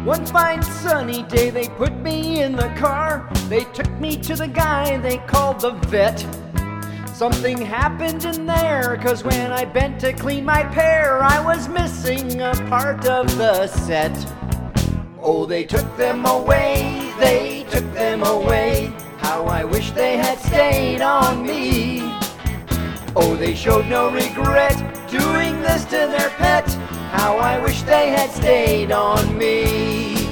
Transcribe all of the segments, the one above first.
One fine sunny day they put me in the car. They took me to the guy they called the vet. Something happened in there, 'cause when I bent to clean my pair, I was missing a part of the set. Oh, they took them away, they took them away. How I wish they had stayed on me. Oh, they showed no regret doing this to their pet. How I wish they had stayed on me.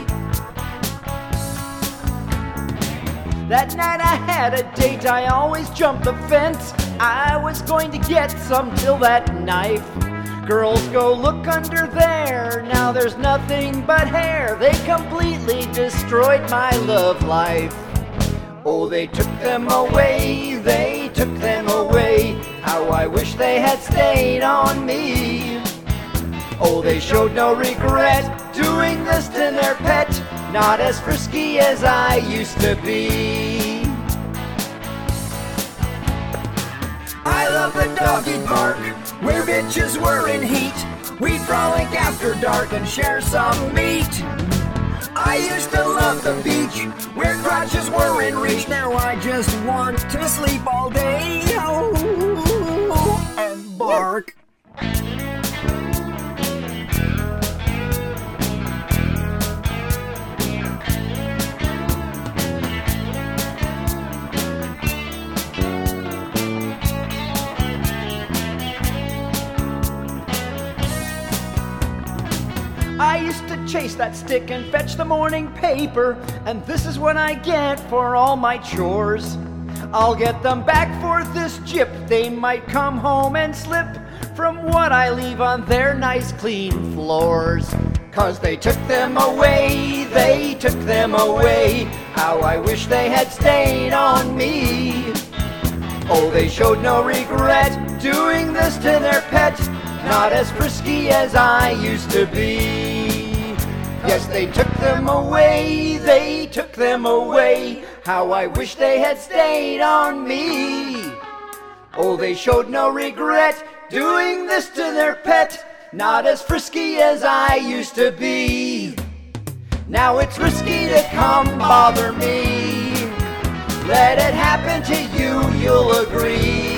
That night I had a date, I always jumped the fence. I was going to get some till that knife. Girls, go look under there, now there's nothing but hair. They completely destroyed my love life. Oh, they took them away, they took them away. How I wish they had stayed on me. Oh, they showed no regret doing this to their pet. Not as frisky as I used to be. I love the doggy park, where bitches were in heat. We'd frolic after dark and share some meat. I used to love the beach, where crotches were in reach. Now I just want to sleep all day, oh, and bark. I used to chase that stick and fetch the morning paper, and this is what I get for all my chores. I'll get them back for this gyp. They might come home and slip from what I leave on their nice clean floors. 'Cause they took them away, they took them away. How I wish they had stayed on me. Oh, they showed no regret doing this to their pet. Not as frisky as I used to be. Yes, they took them away, they took them away. How I wish they had stayed on me. Oh, they showed no regret doing this to their pet. Not as frisky as I used to be. Now it's risky to come bother me. Let it happen to you, you'll agree.